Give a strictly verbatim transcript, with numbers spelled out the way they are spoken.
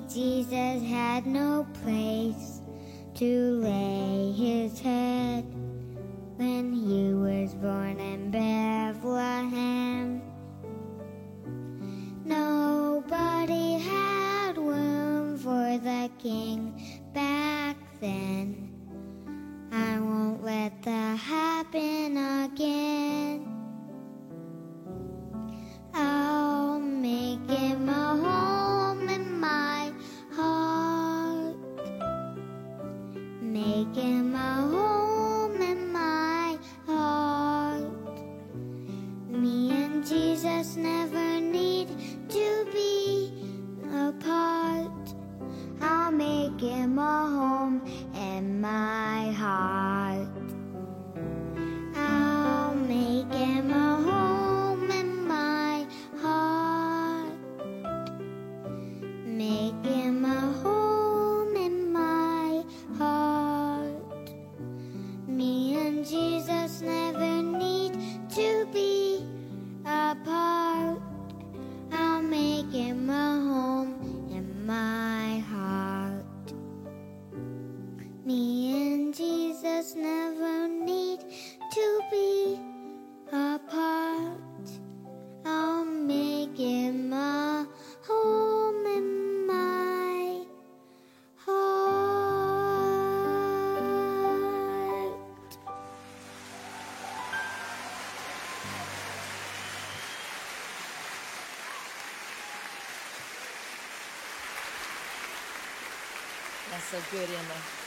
Jesus had no place to lay his head when he was born in Bethlehem. Nobody had room for the king back then. I won't let that happen again. I'll make him a home in my heart. Make him a home in my heart. Me and Jesus never need to be apart. I'll make him a home in my heart. I'll make him a home in my heart. Make him a home in my heart. Me and Jesus never need to be apart. I'll make him a home in my heart. Me and Jesus never need to be apart. I'll make him a home in my heart. That's so good, Emma.